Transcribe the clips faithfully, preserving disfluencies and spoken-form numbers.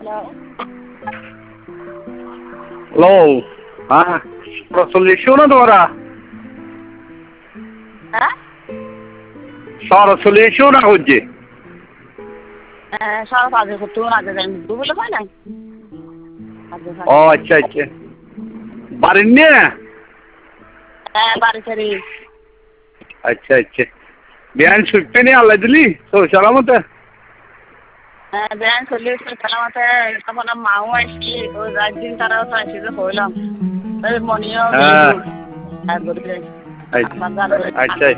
hello হ্যাঁ চল্লিশও না তোমরা হ্যাঁ সারা চল্লিশও না হচ্ছে সারা পাঁচে করতে আগে যাই দু বলে পাই নাই ও আচ্ছা আচ্ছা বাড়ির নিয়ে হ্যাঁ বাড়ি সারি আচ্ছা আচ্ছা বিয়ান ছুটতে নিয়ে আল্লাহ দিলি তো সালামতে হ্যাঁ বিয়ান চল্লিশ সালামতে তখন মাও আসছি ওই একদিন তারাও তো আসি যে হইলাম ওই মনিও আচ্ছা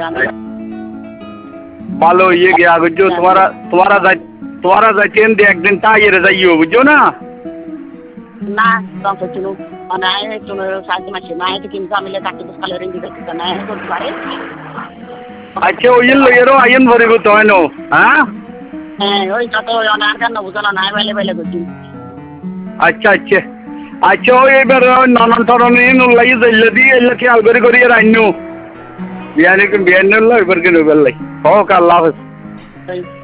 ভালো ইয়ে গিয়া বুঝছো তোমারা তোমারা যাই তোমারা যাইতেন দিয়ে একদিন তাইয়ের যাইও বুঝছো না না তখন চুনু মানে চুনু সাহায্য মাসি না এটা কিন্তু আমি কাটি বুঝতে রেঞ্জি দেখতে না করতে পারে আচ্ছা ওই লইয়েরও আইন ভরিব তো হয় হ্যাঁ হ্যাঁ ওই যত অনার কেন বুঝলো না বাইলে বাইলে করছি আচ্ছা আচ্ছা আচ্ছা ওই এবার নানান ধরনের লাগে যাইলে দিয়ে এলে খেয়াল করে করি রান্নু বিয়ানি বিয়ানি এবার কিনে বেলাই হোক আল্লাহ হাফেজ